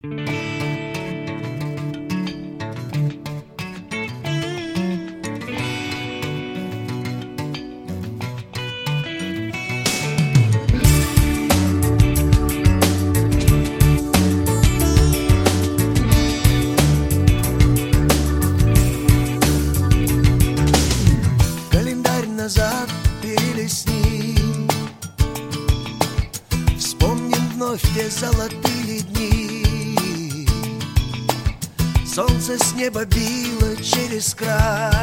Календарь назад перелистни, вспомним вновь те золотые дни. Солнце с неба било через край.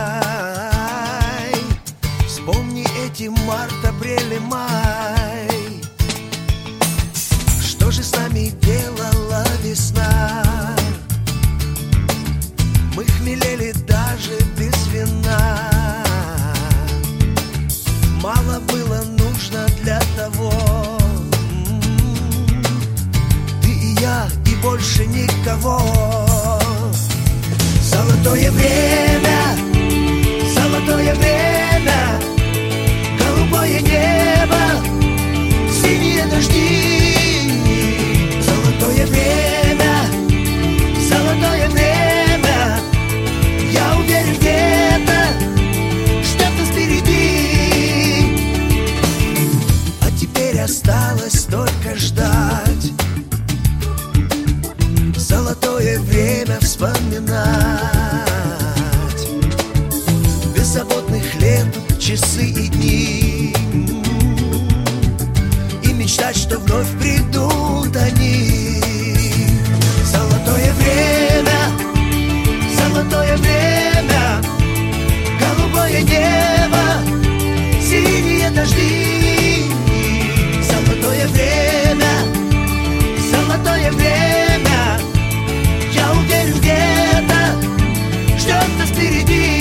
Вспомни эти март, апрель и май. Что же с нами делала весна? Мы хмелели даже без вина. Мало было нужно для того. Ты и я, и больше никого. Золотое время, золотое время, голубое небо, синие дожди. Золотое время, золотое время, я уверен, где-то что-то впереди. А теперь осталось только ждать, золотое время вспоминать. Беззаботных лет, часы и дни, и мечтать, что вновь придут они. Золотое время, золотое время, голубое небо, синие дожди. Золотое время, золотое время, я уверен, где-то что-то впереди.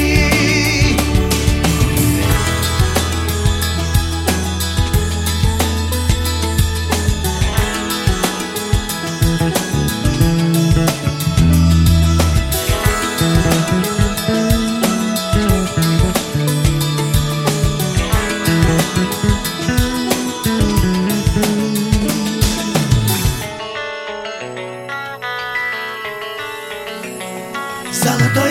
Золотое